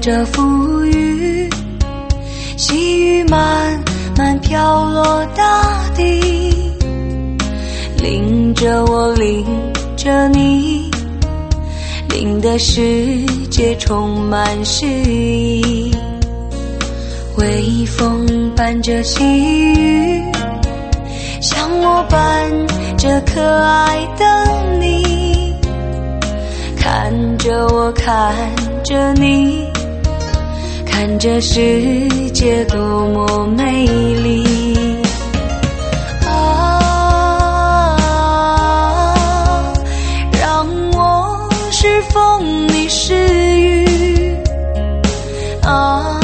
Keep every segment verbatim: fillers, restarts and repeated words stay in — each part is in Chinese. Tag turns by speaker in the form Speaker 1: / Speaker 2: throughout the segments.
Speaker 1: 着浮雨，细雨慢慢飘落大地，淋着我淋着你，淋的世界充满诗意。微风伴着细雨，像我伴着可爱的你，看着我看着你，看着世界多么美丽。啊，让我是风你是雨，啊，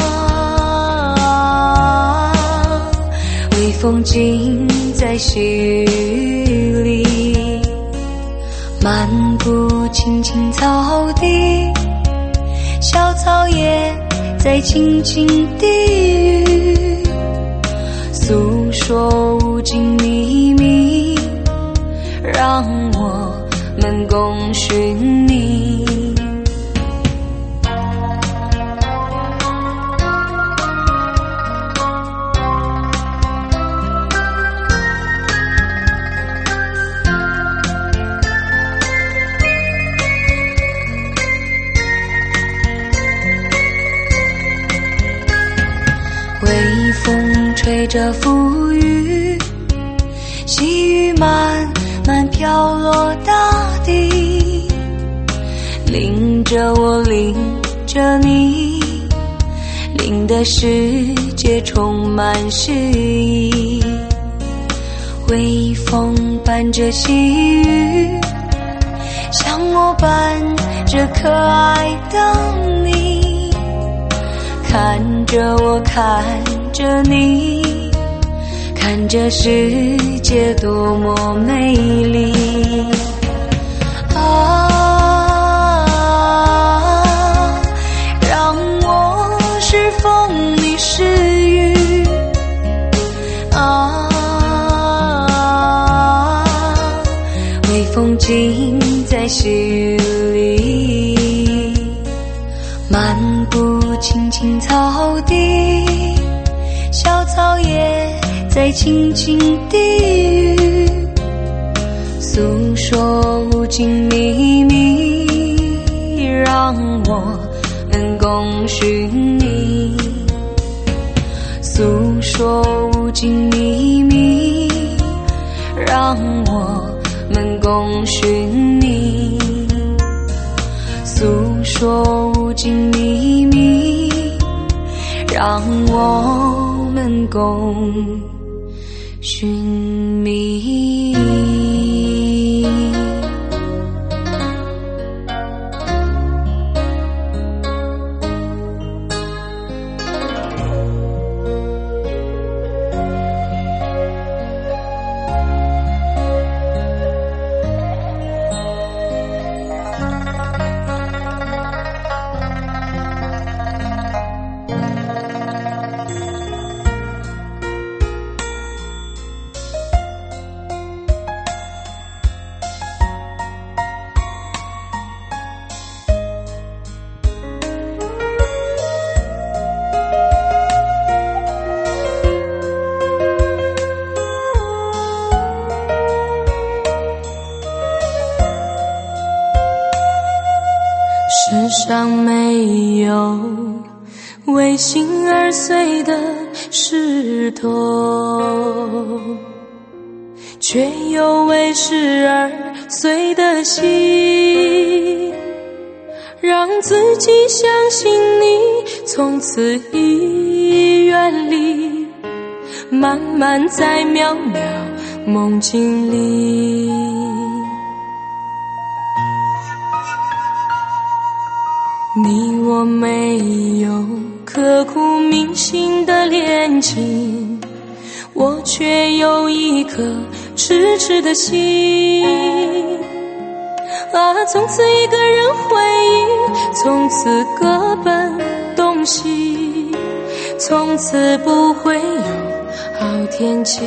Speaker 1: 微风尽在细雨里，漫步青青草地，小草也在轻轻低语，诉说无尽秘密，让我们共寻觅。微风吹着浮雨，细雨慢慢飘落大地，淋着我淋着你，淋的世界充满诗意。微风伴着细雨，像我伴着可爱的你，看着我看着你，看着世界多么美丽。啊，让我是风你是雨，啊，微风尽在细雨里，漫步青青草地，小草也在轻轻低语，诉说无尽秘密，让我们共寻觅。诉说无尽秘密，让我们共寻觅。诉说无尽秘密，让我们共寻觅。
Speaker 2: 世上没有为心而碎的石头，却有为事而碎的心。让自己相信你，从此已远离，慢慢在渺渺梦境里。你我没有刻骨铭心的恋情，我却有一颗痴痴的心。啊，从此一个人回忆，从此各奔东西，从此不会有好天气。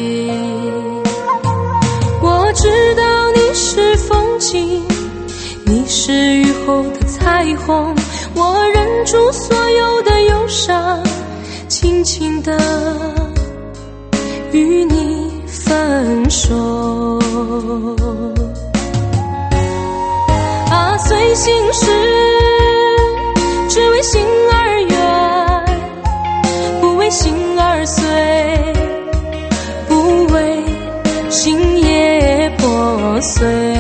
Speaker 2: 我知道你是风景，你是雨后的彩虹，我认住所有的忧伤，轻轻地与你分手。啊，随心事只为心而远，不为心而碎，不为心也破碎。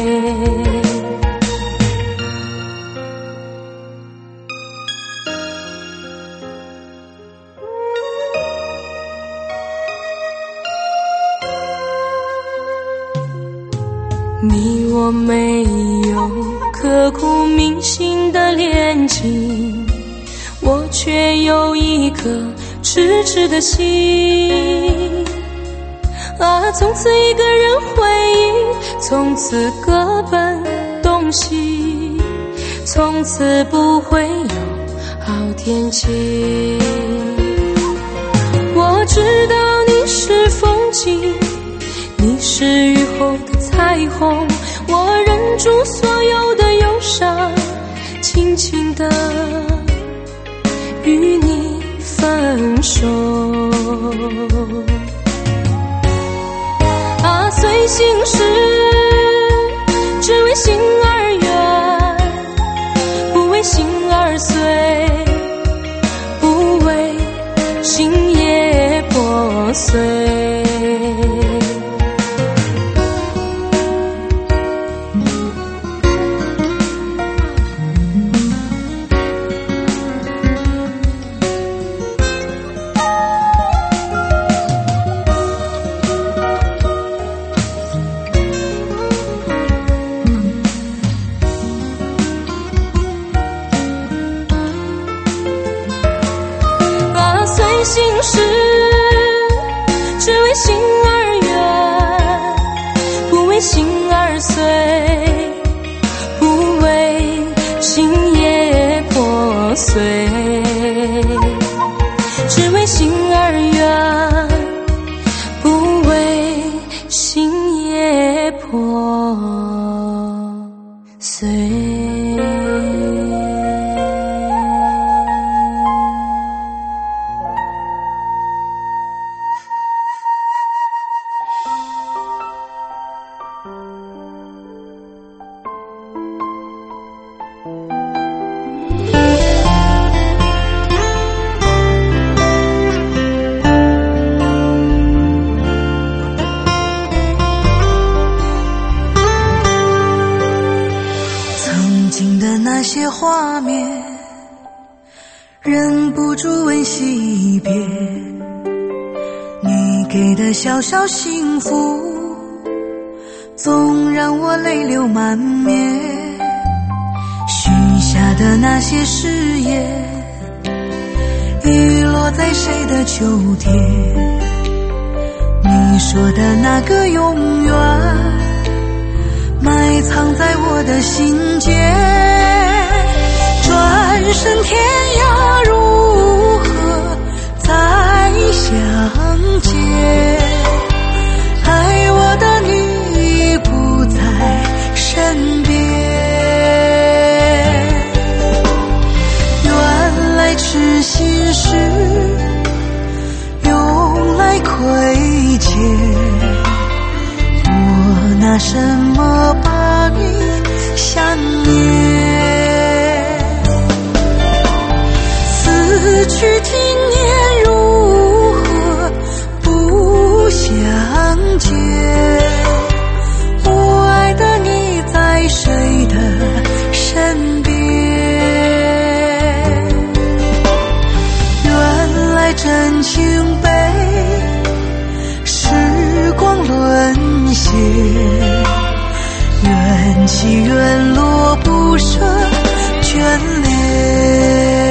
Speaker 2: 你我没有刻骨铭心的恋情，我却有一颗痴痴的心。啊，从此一个人回忆，从此各奔东西，从此不会有好天气。我知道你是风景，你是雨后的彩虹，我忍住所有的忧伤，轻轻地与你分手。啊，随心事只为心而远，不为心而碎，不为心也破碎。心事只为心而远，不为心而碎，不为心也破碎。只为心而远，不为心也破碎。
Speaker 1: 那些画面忍不住温习一遍，你给的小小幸福总让我泪流满面。许下的那些誓言遗落在谁的秋天，你说的那个永远埋藏在我的心间。转身天涯如何再相见，爱我的你不在身边。原来痴心事用来亏欠，我拿什么把你想念？死去听念如何不相见，我爱的你在谁的身边？原来真情被时光沦陷，缘起缘落不舍眷恋。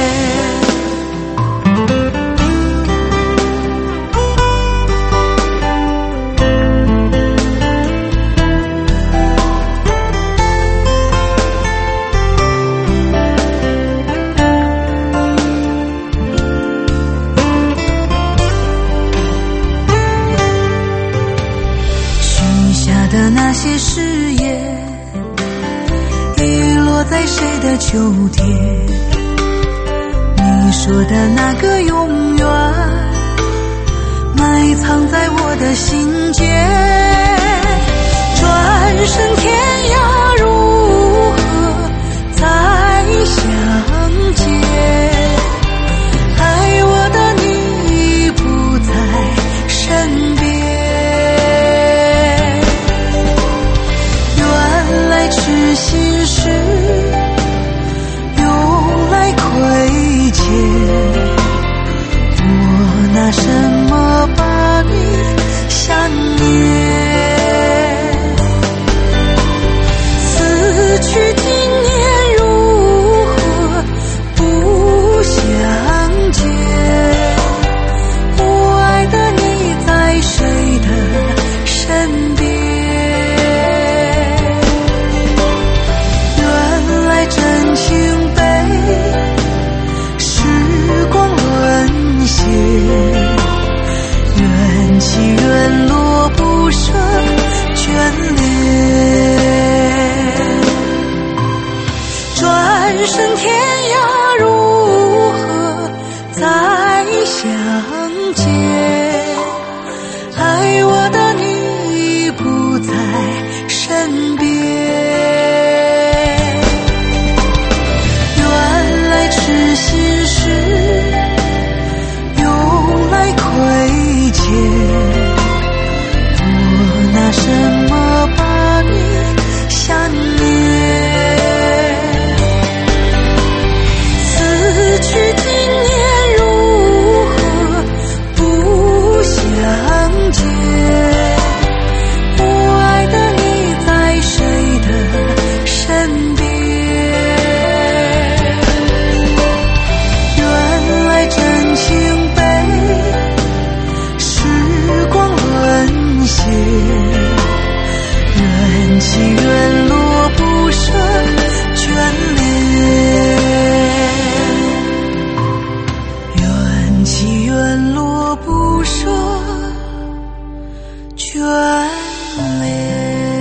Speaker 1: 的那些誓言遗落在谁的秋天， 说的那个永远，埋藏在我的心间。转身天涯如何再相见？爱我的你不在身边。原来痴心事用来亏欠，我拿什么把你想念？死去今年如何不相见？我爱的你在谁的身边？原来真情被时光沦陷，缘起缘落不舍眷恋。转身天涯如何再相见？爱我的你不在身边。原来痴心事用来亏欠，我拿什么把你想念？死去今年如何不相见？我爱的你在谁的身边？原来真情被时光沦陷，缘起缘落不舍眷恋。缘起缘落不舍眷恋。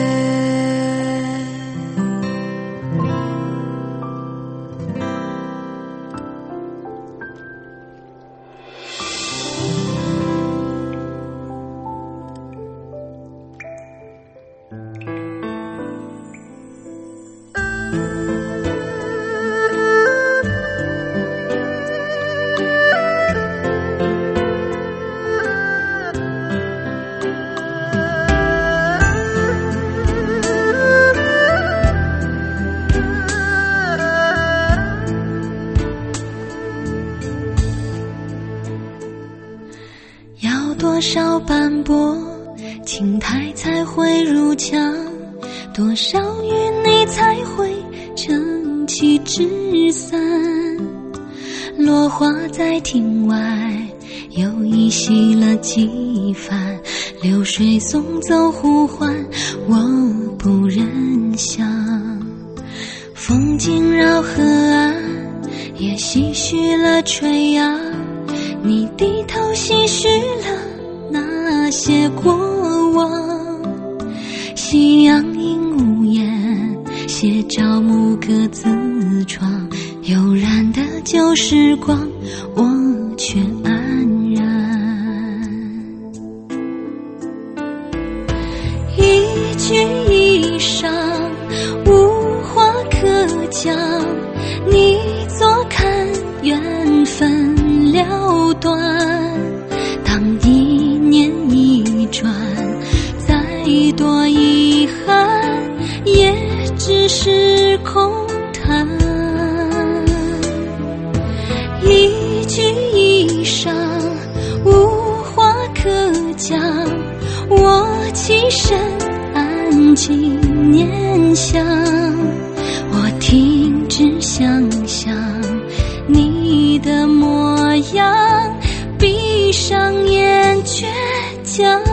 Speaker 1: 要多少斑驳青苔才会如墙，多少雨你才会撑起纸伞。落花在庭外又依稀了几番，流水送走呼唤我不忍想。风景绕河岸也唏嘘了垂杨，你低头唏嘘了那些过往。夕阳映屋檐，斜照木格子窗，悠然的旧时光我却安然。一句一晌无话可讲，你坐看缘分了断。当一念一转，再多遗憾也只是空谈。一句一晌无话可讲，我起身安静念想。我停止想象你的模样，闭上眼倔强。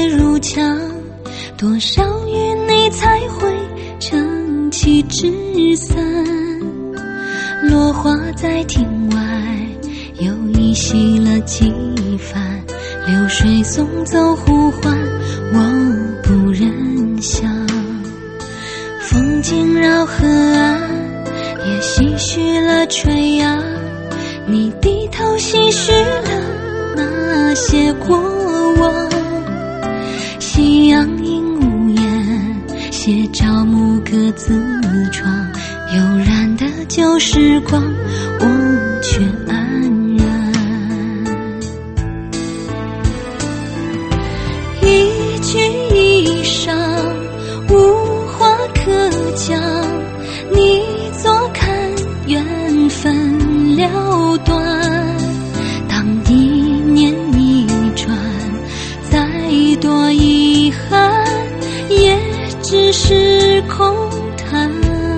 Speaker 2: 水如墙，多少与你才会撑起纸伞。落花在庭外又依稀了几番，流水送走呼唤，我不忍想。风景绕河岸，也唏嘘了垂杨，你低头唏嘘了那些过往。夕阳映屋檐，斜照牧歌自窗，悠然的旧时光，我却安然。一句一殇，无话可讲，你坐看缘分了断。当一念一转，再多遗憾，也只是空谈。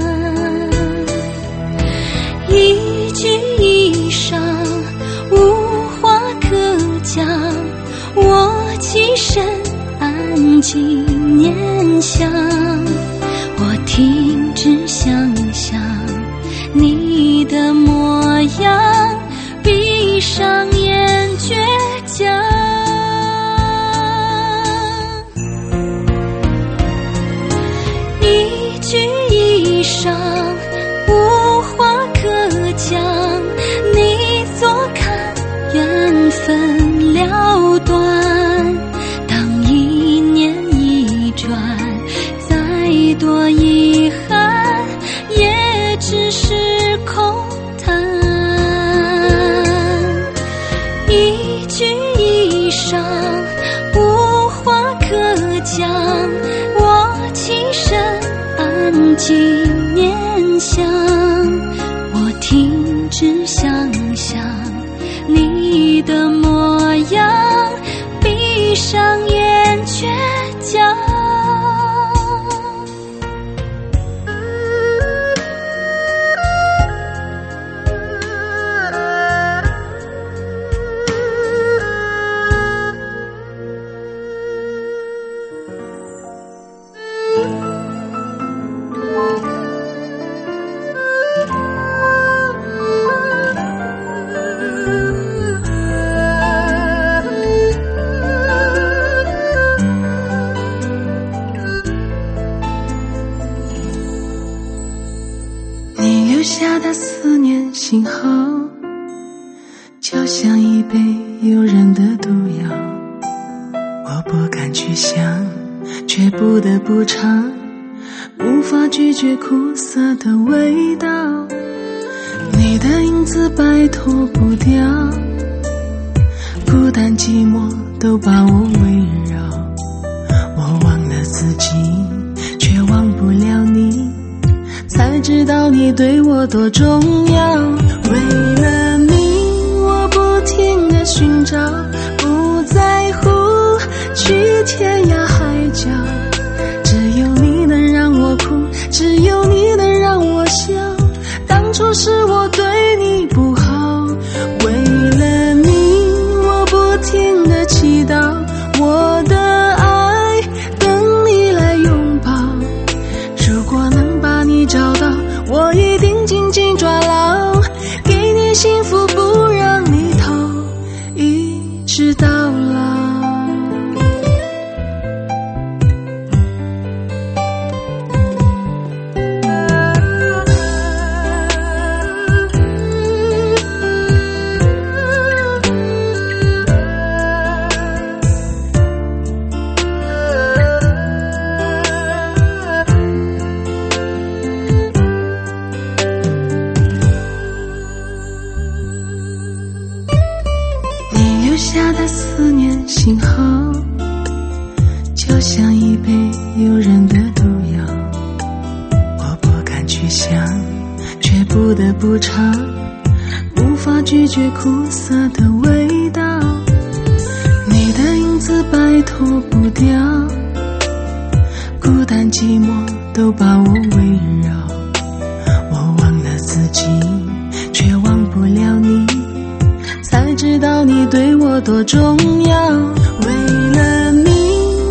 Speaker 2: 一句一殇，无话可讲，我起身安静念想。我停止想象你的模样，闭上眼倔强。一句一殇，无话可讲，你坐看缘分了断。当一念一转，再多遗憾，也只是空谈。一句一殇，无话可讲，我起身安静念想。我停止想象你的模样，闭上眼倔强。
Speaker 3: 留下的思念信号，就像一杯诱人的毒药，我不敢去想，却不得不尝，无法拒绝苦涩的味道。你的影子摆脱不掉，孤单寂寞都把我围绕。我忘了自己，却忘不了你，才知道你对我多重要。为了你，我不停地寻找，不在乎去天涯海角。只有你能让我哭，只有你能让我笑。当初是我对你不好，为了你，我不停地祈祷，我的爱等你来拥抱。如果能把你找到，我一定紧紧抓牢，给你幸福，不让你逃，一直到老。留下的思念信号，就像一杯诱人的毒药，我不敢去想，却不得不尝，无法拒绝苦涩的味道。你的影子摆脱不掉，孤单寂寞都把我围绕。我忘了自己，却忘不了你，才知道你对我多重要。为了你，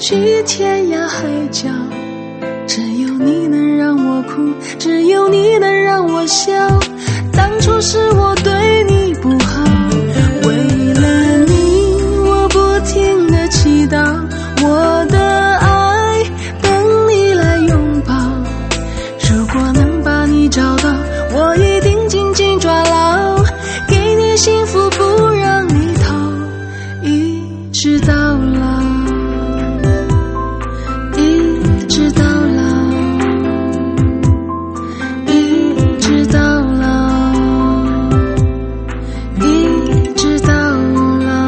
Speaker 3: 去天涯海角，只有你能让我哭，只有你能让我笑。当初是我对你不好，为了你我不停地祈祷，我的爱等你来拥抱。如果能把你找到，我一定紧紧抓牢，给你幸福不让你逃，一直到老，一直到老，一直到老，一直到老。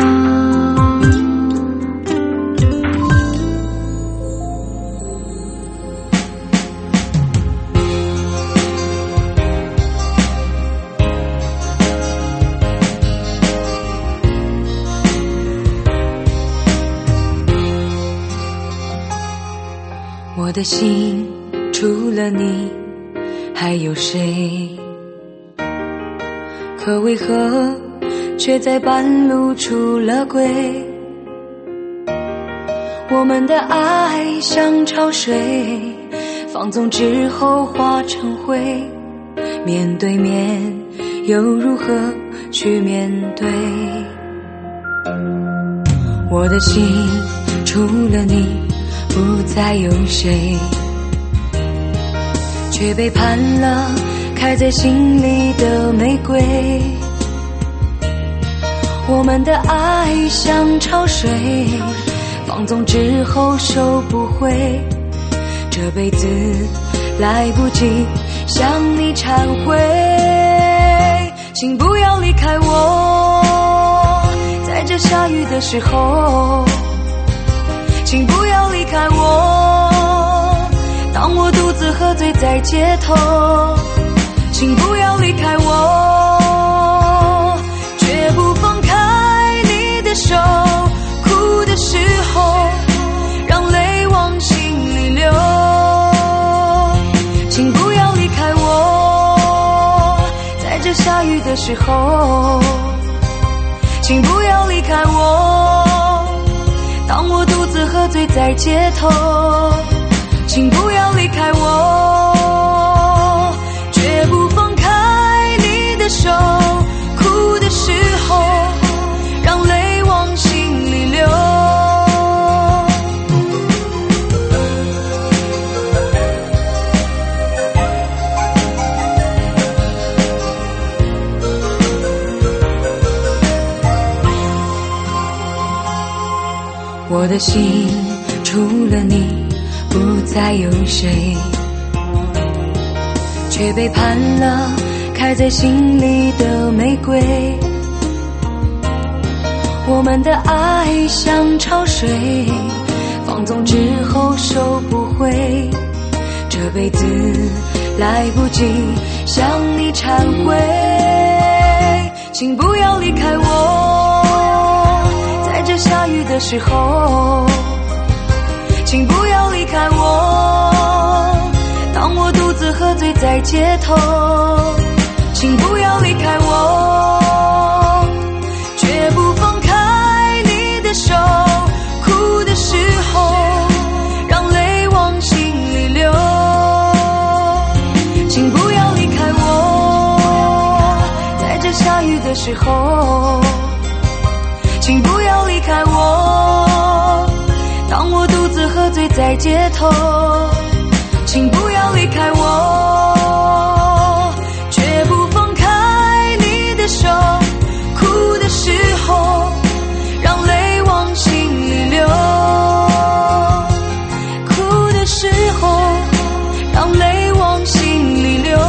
Speaker 1: 我的心除了你还有谁？可为何却在半路出了轨？我们的爱像潮水，放纵之后化成灰，面对面又如何去面对？我的心除了你不再有谁，却背叛了开在心里的玫瑰。我们的爱像潮水，放纵之后收不回，这辈子来不及向你忏悔。请不要离开我，在这下雨的时候，请不要离开我，当我独自喝醉在街头。请不要离开我，绝不放开你的手，哭的时候让泪往心里流。请不要离开我，在这下雨的时候，请不要离开我，当我独自喝醉在街头。请不要离开我，绝不放开你的手，哭的时候让泪往心里流。我的心除了你不再有谁，却背叛了开在心里的玫瑰。我们的爱像潮水，放纵之后收不回，这辈子来不及向你忏悔。请不要离开我，在这下雨的时候，请不要离开我，当我独自喝醉在街头。请不要离开我，绝不放开你的手，哭的时候让泪往心里流。请不要离开我，在这下雨的时候，请不要离开我，当我独自喝醉在街头。请不要离开我，绝不放开你的手，哭的时候让泪往心里流。哭的时候让泪往心里流。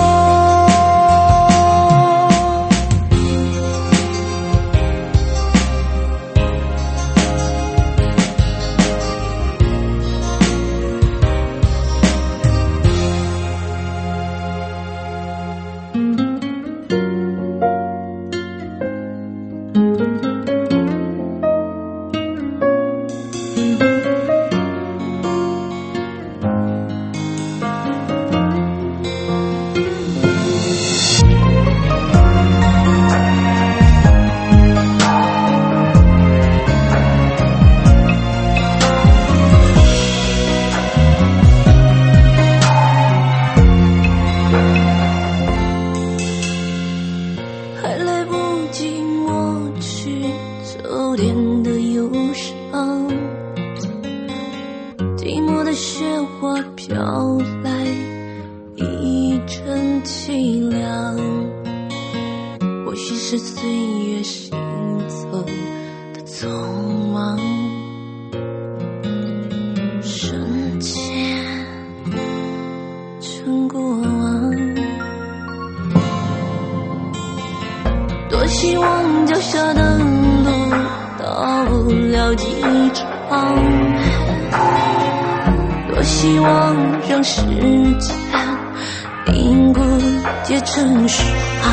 Speaker 2: 是岁月行走的匆忙，瞬间成过往。多希望脚下的路到不了机场，多希望让时间凝固结成霜，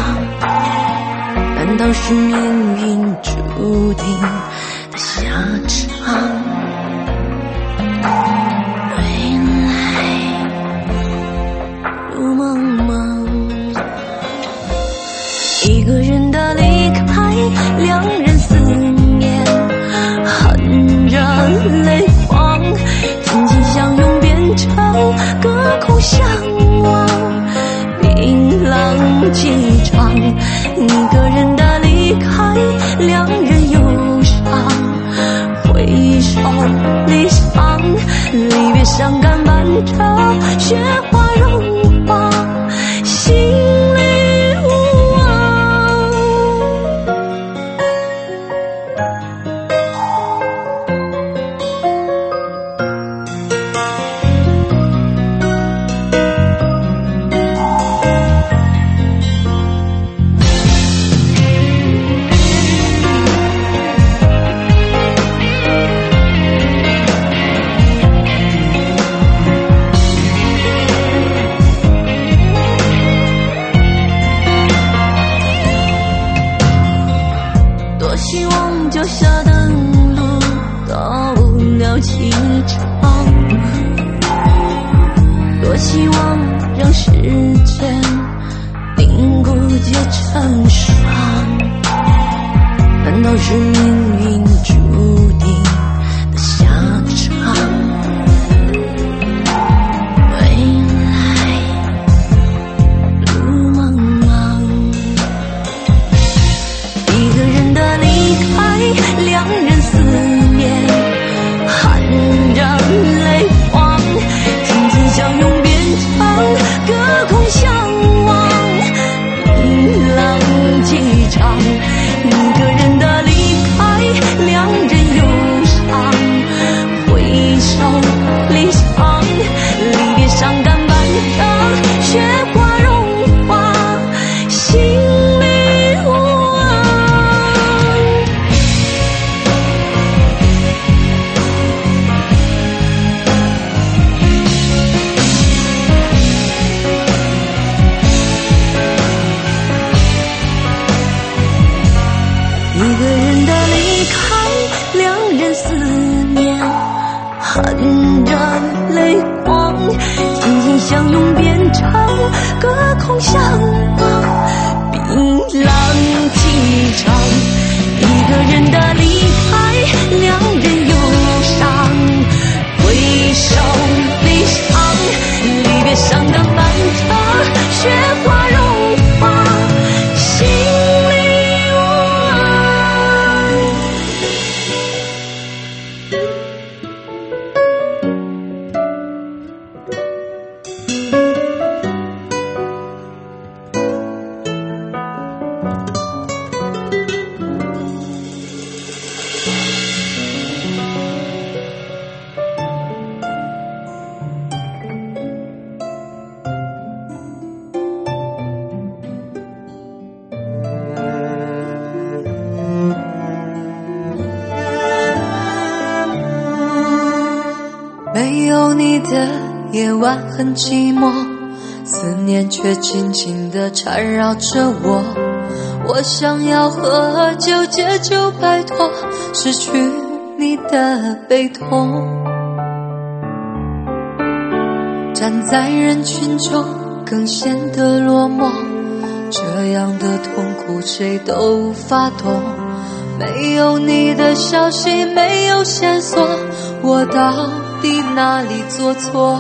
Speaker 2: 难道是命运注定的下场？未来路茫茫，一个人的离开，两人思念含着泪光，紧紧相拥变成隔空相望，冰冷机场。一个人的离开，两人忧伤，回首离伤，离别伤感伴着雪花融化，心里无望。多希望脚下的路到不了机场，多希望让时间凝固结成霜，难道是命运注定的下场？未来路茫茫，一个人的离开，两人思念含着泪光，紧紧相拥变成隔空相望，冰冷机场。一个人的离开，两人忧伤，回首离伤，离别伤感伴着雪花融化，心里无望。一个人的离开，两人思念含着泪光，紧紧相拥变成隔空相望，冰冷机场。一个人的离开，两人忧伤，回首离伤，离别伤感伴着雪花融化，心里无望。
Speaker 1: 没有你的夜晚很寂寞，思念却紧紧地缠绕着我。我想要喝酒解救摆脱失去你的悲痛，站在人群中更显得落寞，这样的痛苦谁都无法懂。没有你的消息，没有线索，我到底哪里做错？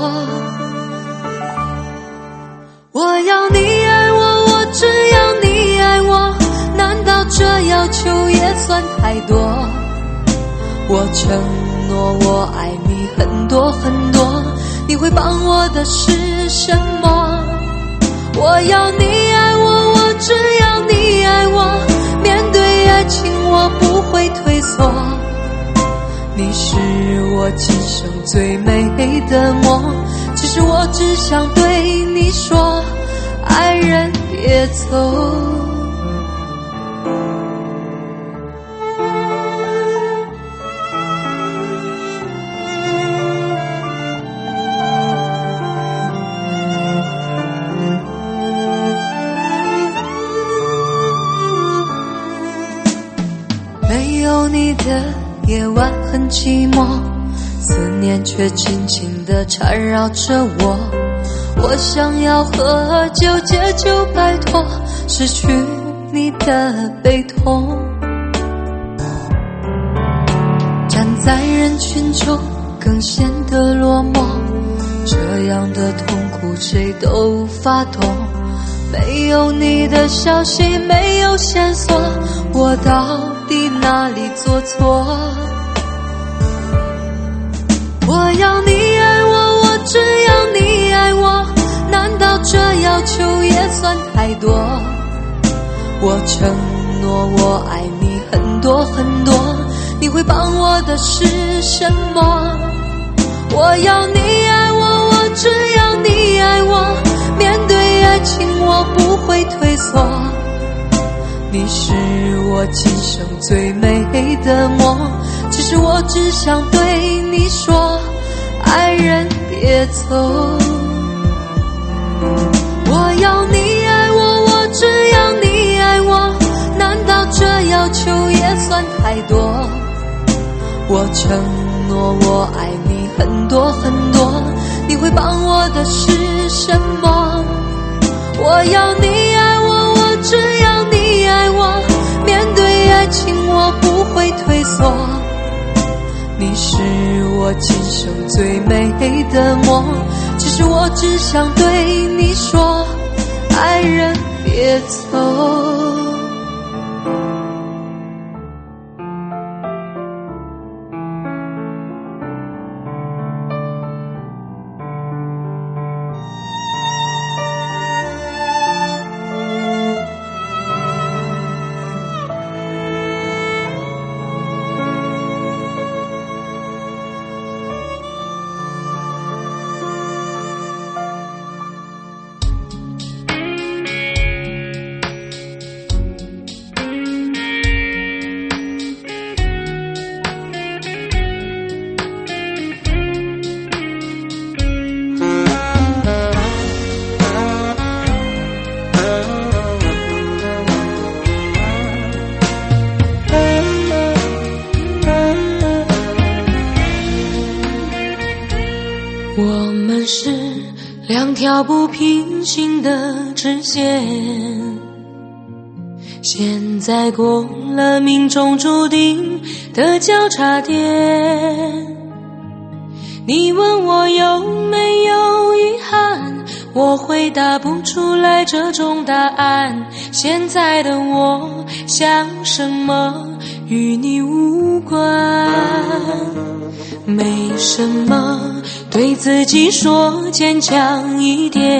Speaker 1: 我要你爱我，我只要你爱我，难道这要求也算太多？我承诺我爱你很多很多，你会帮我的是什么？我要你爱我，我只要你爱我， 你是我今生最美的梦，其实我只想对你说，爱人别走。没有你的夜晚很寂寞，思念却轻轻地缠绕着我。我想要喝酒解酒摆脱失去你的悲痛，站在人群中更显得落寞，这样的痛苦谁都无法懂。没有你的消息，没有线索，我到底哪里做错？我要你爱我，我只要你爱我，难道这要求也算太多？我承诺我爱你很多很多，你会帮我的是什么？我要你爱我，我只要你爱我，面对爱情我不会退缩。你是我今生最美的梦，其实我只想对你说，爱人别走。我要你爱我，我只要你爱我，难道这要求也算太多？我承诺我爱你很多很多，你会帮我的是什么？我要你爱我，我只要你爱我，面对爱情我不会退缩。你是我今生最美的梦，其实我只想对你说，爱人别走。
Speaker 2: 我们是两条不平行的直线，现在过了命中注定的交叉点。你问我有没有遗憾，我回答不出来这种答案。现在的我想什么与你无关，没什么，对自己说坚强一点，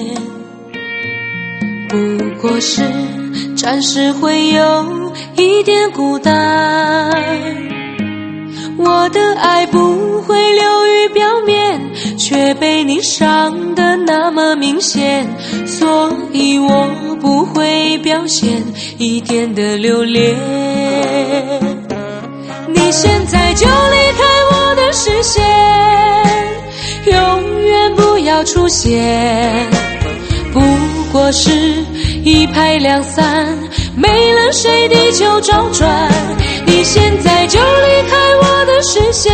Speaker 2: 不过是暂时会有一点孤单。我的爱不会流于表面，却被你伤得那么明显，所以我不会表现一点的留恋。你现在就离开我的视线，永远不要出现，不过是一拍两散，没了谁地球周转。你现在就离开我的视线，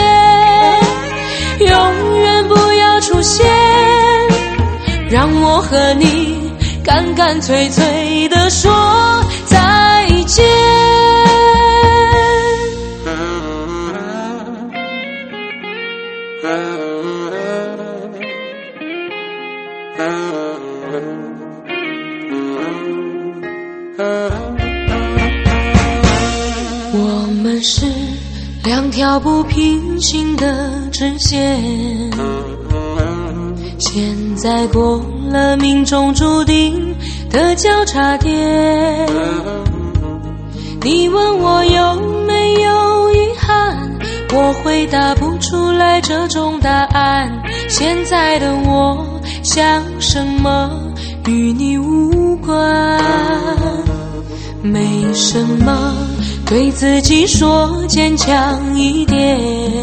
Speaker 2: 永远不要出现，让我和你干干脆脆地说再见。我们是两条不平行的直线，现在过了命中注定的交叉点。你问我有没有遗憾， 我回答不出来这种答案。现在的我想什么与你无关，没什么，对自己说坚强一点，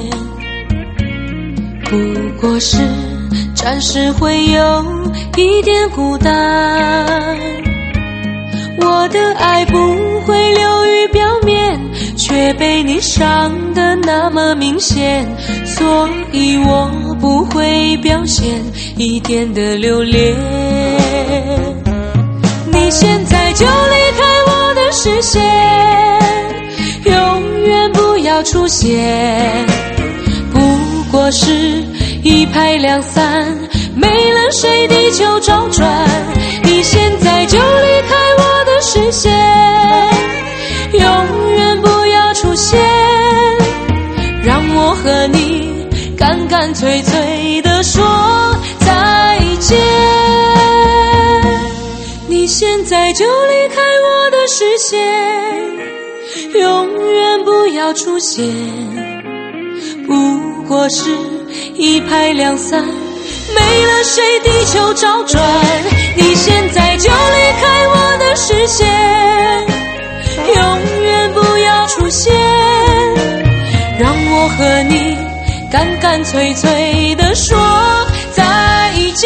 Speaker 2: 不过是暂时会有一点孤单。我的爱不会流于表面，却被你伤得那么明显，所以我不会表现一点的留恋。你现在就离开我的视线，永远不要出现，不过是一拍两散，没了谁地球周转。你现在就离开我的视线，永远不要出现，让我和你干干脆脆地说再见。你现在就离开我的视线，永远不要出现，不过是一拍两散，没了谁地球周转。你现在就离开我的视线，永远不要出现，让我和你干干脆脆地说再见。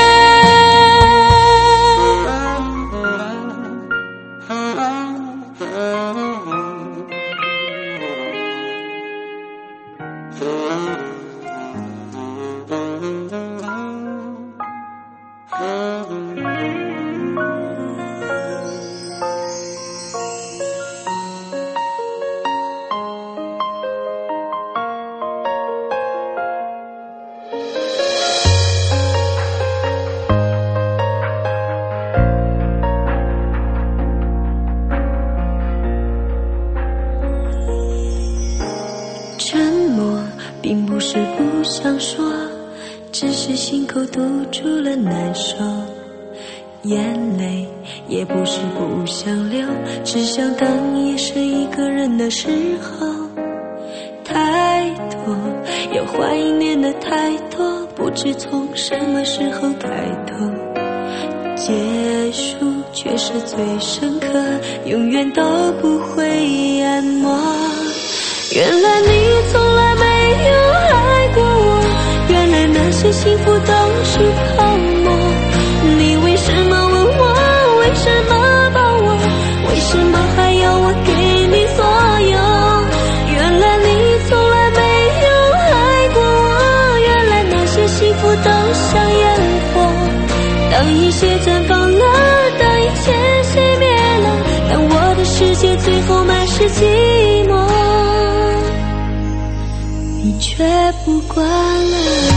Speaker 3: 并不是不想说，只是心口堵住了难受。眼泪也不是不想流，只想当夜深一个人的时候。太多有怀念的太多，不知从什么时候抬头。结束却是最深刻，永远都不会淹没。原来你从来没有爱过我，原来那些幸福都是泡沫。你为什么问我，为什么抱我，为什么还要我给你所有？原来你从来没有爱过我，原来那些幸福都像烟火。当一切绽放了，当一切熄灭了，当我的世界最后满是寂寞，你却不管了。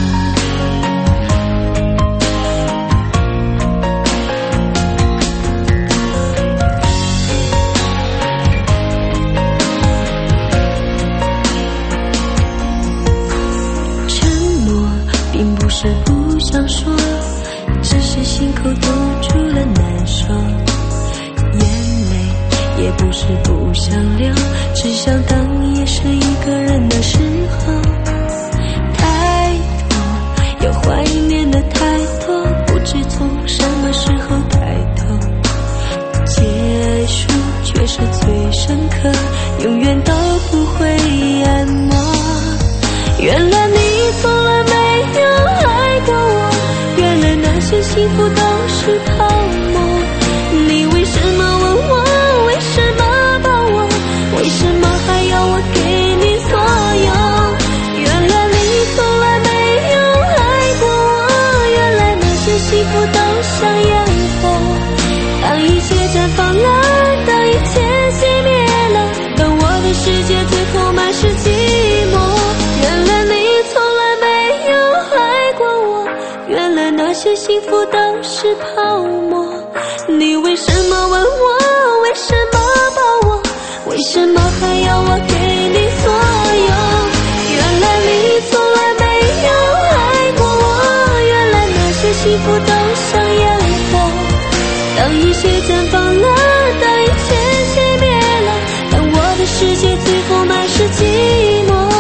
Speaker 3: 沉默并不是不想说，只是心口堵住了难受。眼泪也不是不想流，只想当夜深一个人的时候。太多有怀念的太多，不知从什么时候抬头。结束却是最深刻，永远都不会淹没。原来你从来没有爱过我，原来那些幸福都是泡沫。你为什么问我，为什么抱我，为什么还要我给你所有？原来你从来没有爱过我，原来那些幸福都像烟火。当一切绽放了，当一切熄灭了，当我的世界最后满是寂寞。原来你从来没有爱过我，原来那些幸福都是泡沫。你为什么问我，为什么抱我，为什么还要我给你所有？原来你从来没有爱过我，原来那些幸福都像烟火。当一切绽放了，当一切熄灭了，当我的世界最后满是寂寞。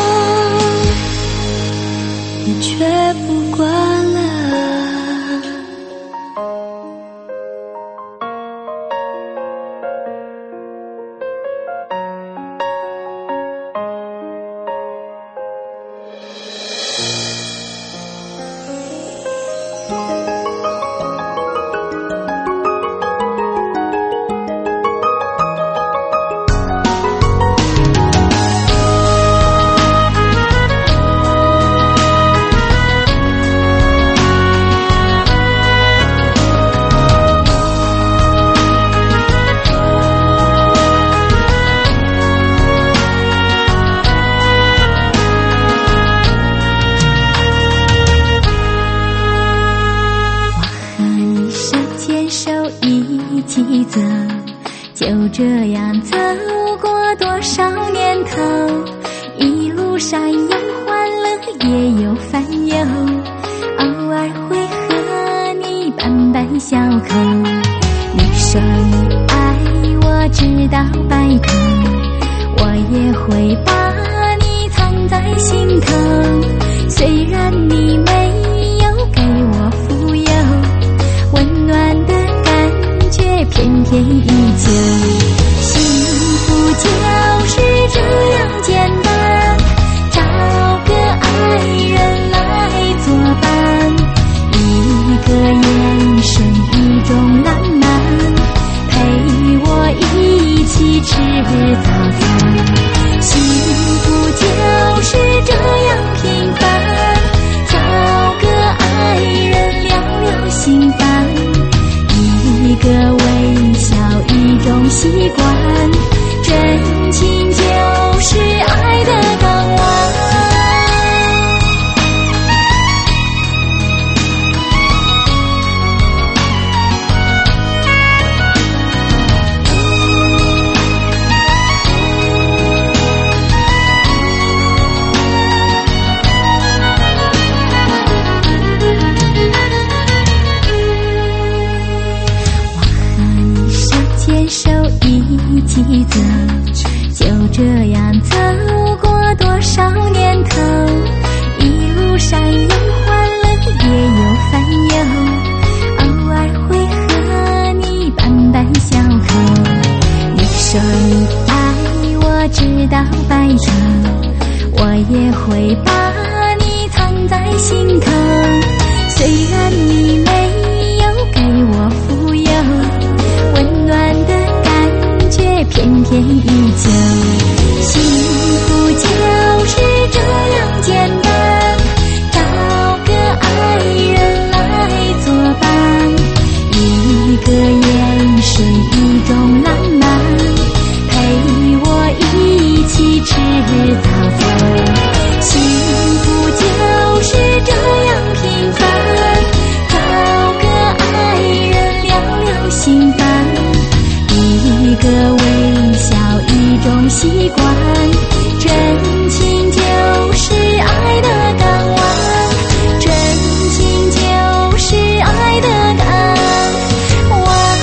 Speaker 4: 起走，就这样走过多少年头，一路上有欢乐也有烦忧，偶尔会和你拌拌小口。你说你爱我直到白头，我也会把你藏在心头，虽然你没有给我富有，温暖的感觉偏偏依旧。幸福就是这样简单，找个爱人来作伴，一个眼神一种浪漫，陪我一起吃早餐。幸福就是这样平凡，找个爱人聊聊心烦，一个微笑一种习惯，真情就是爱的港湾。手一起走，就这样走过多少年头，一路上有欢乐也有烦忧，偶尔会和你拌拌小口。你说你爱我直到白头，我也会把你藏在心头，虽然你没有给我富有，温暖的偏偏依旧。幸福就是这样简单，找个爱人来作伴，一个眼神一种浪漫，陪我一起吃早餐。幸福就是这样平凡，找个爱人聊聊心烦，一个微笑一种习惯，真情就是爱的港湾，真情就是爱的港湾。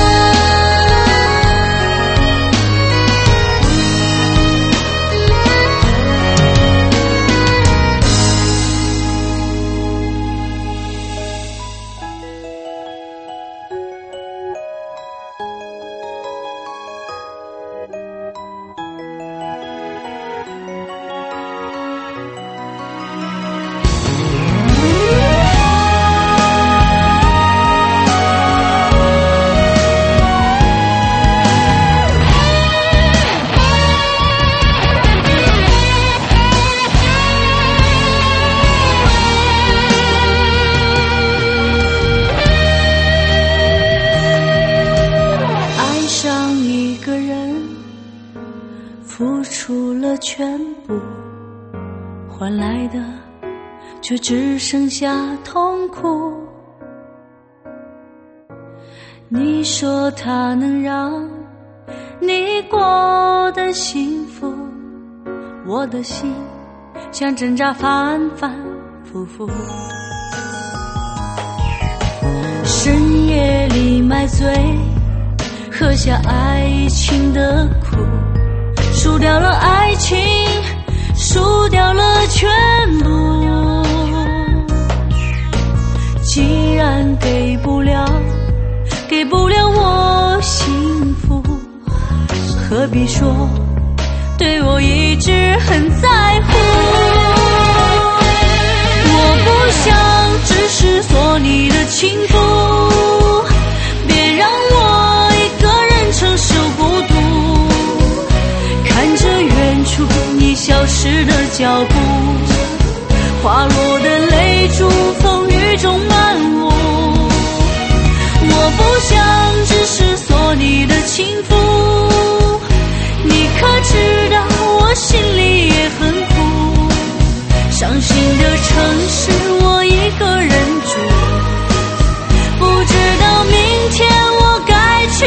Speaker 2: 付出了全部，换来的却只剩下痛苦。你说它能让你过得幸福，我的心像挣扎反反复复。深夜里买醉，喝下爱情的苦，输掉了爱情，输掉了全部。既然给不了，给不了我幸福，何必说对我一直很在乎？我不想只是做你的情妇，别让我一个人承受孤独。看着远处你消失的脚步，滑落的泪珠风雨中漫舞。我不想只是做你的情妇，你可知道我心里也很苦。伤心的城市我一个人住，不知道明天我该去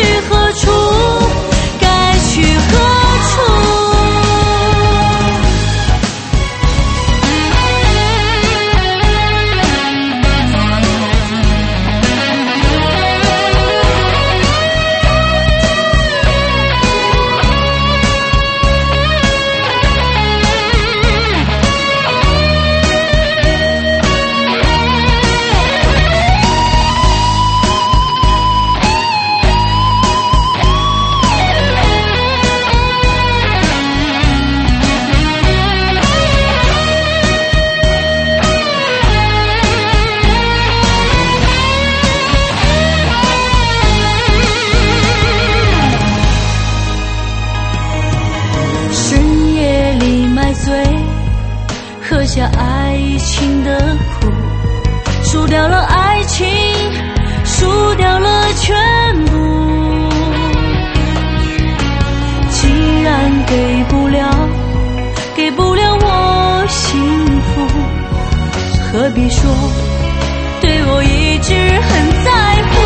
Speaker 1: 何必说对我一直很在乎？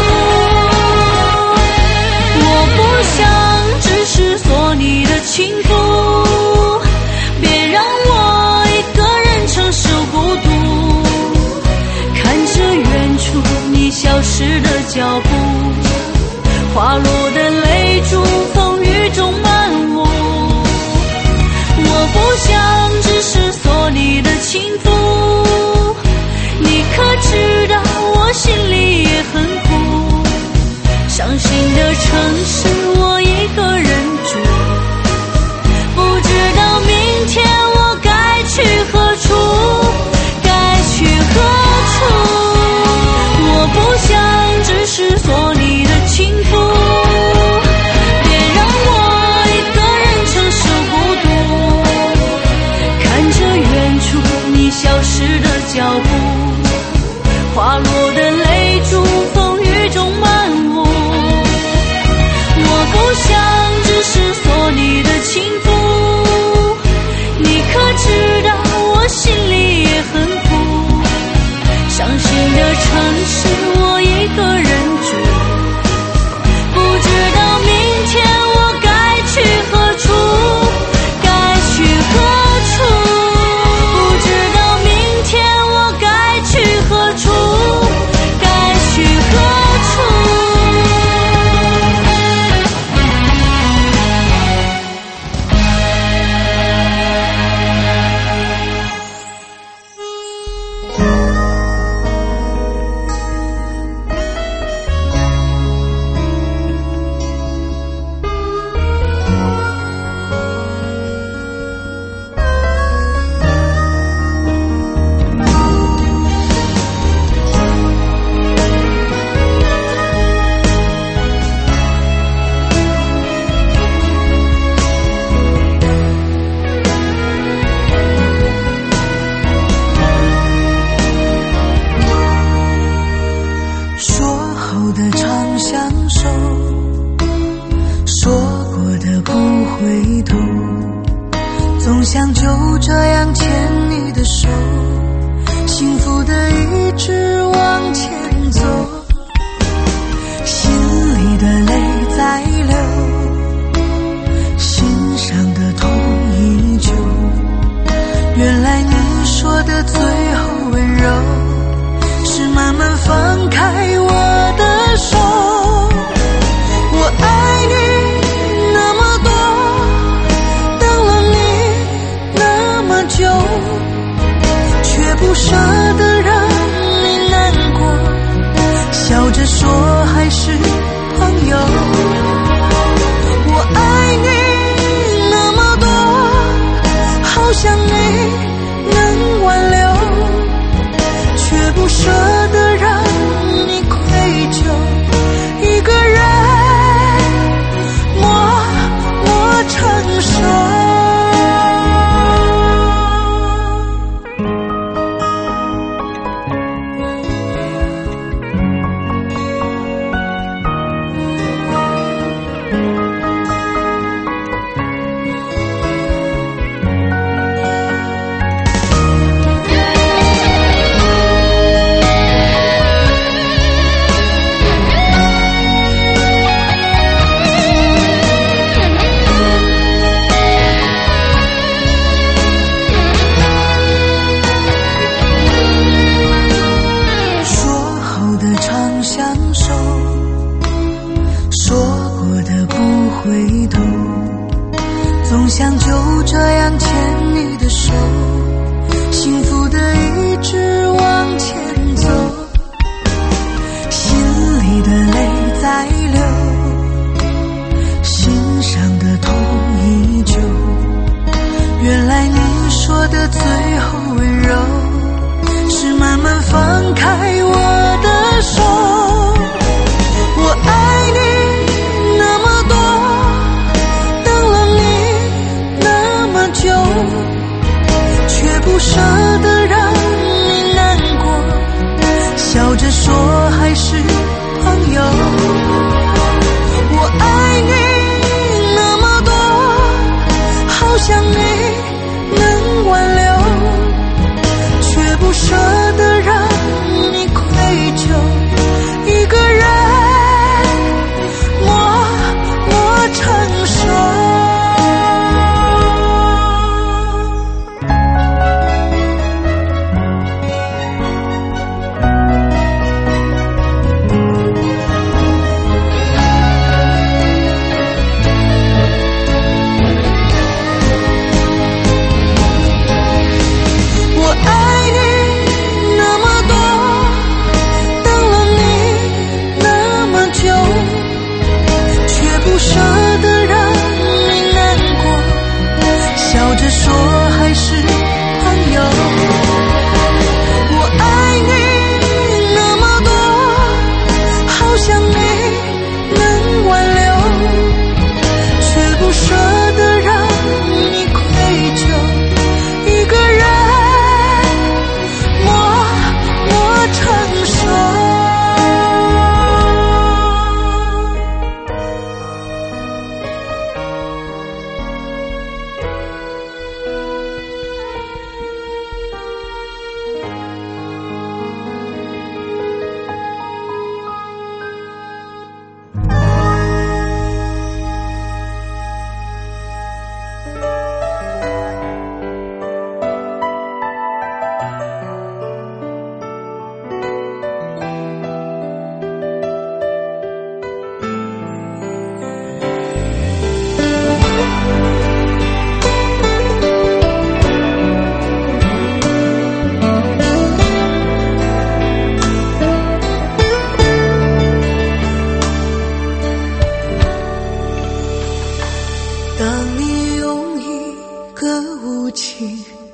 Speaker 1: 我不想只是做你的情妇，别让我一个人承受孤独。看着远处你消失的脚步，滑落的泪珠风雨中漫舞。我不想只是做你的情妇，你可知道我心里也很苦。伤心的城市我一个人住，不知道明天我该去何处，该去何处。我不想只是做你的情妇，别让我一个人承受孤独。看着远处你消失的脚步，滑落的泪珠风雨中漫舞。我不想只是做你的情妇，你可知道我心里也很苦。伤心的城市我一个人住，不知道明天我该去何处，该去何处。不知道明天我该去何处，该去何处。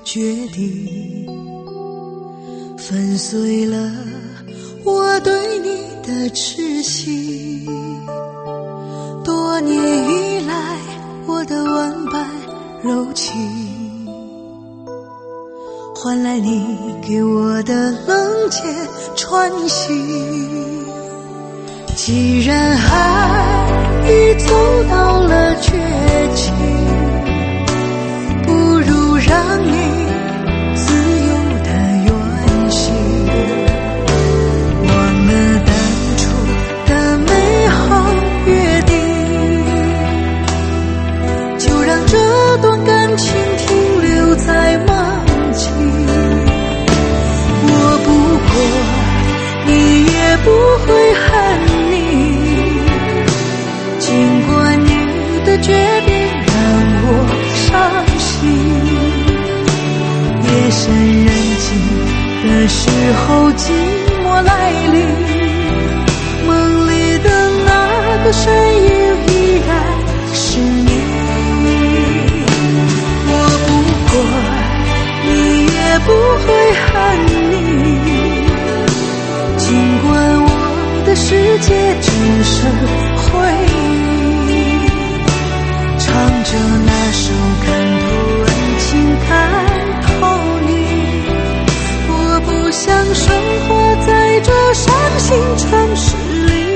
Speaker 1: 决定，粉碎了我对你的痴心。多年以来我的万般柔情，换来你给我的冷箭穿心。既然爱已走到了绝境，不如让你自由的远行，忘了当初的美好约定，就让这段感情停留在梦境。我不过你也不会恨你，尽管你的决定让我伤心。夜深人静的时候，寂寞来临，梦里的那个身影依然是你。我不管你也不会恨你，尽管我的世界只剩回忆，唱着那首看透恩情看透你。我不想生活在这伤心城市里。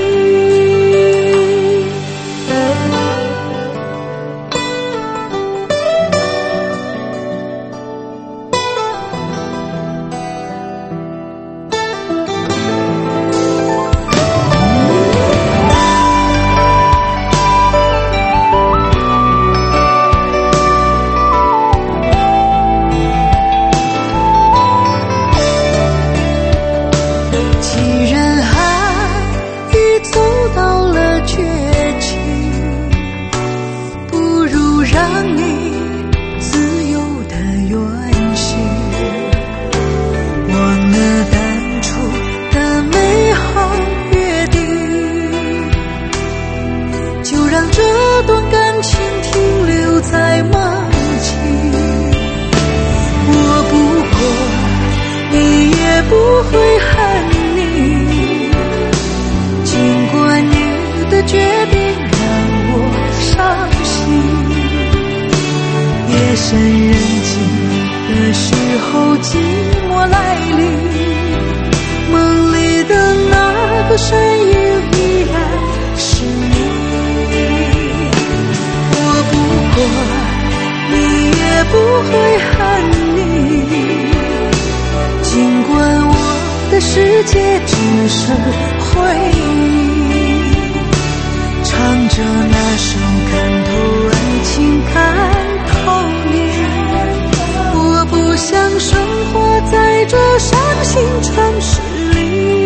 Speaker 1: 夜深人静的时候，寂寞来临，梦里的那个身影依然是你。我不管你也不会恨你，尽管我的世界只剩回忆，唱着那首看透恩情看透你。我不想生活在这伤心城市里。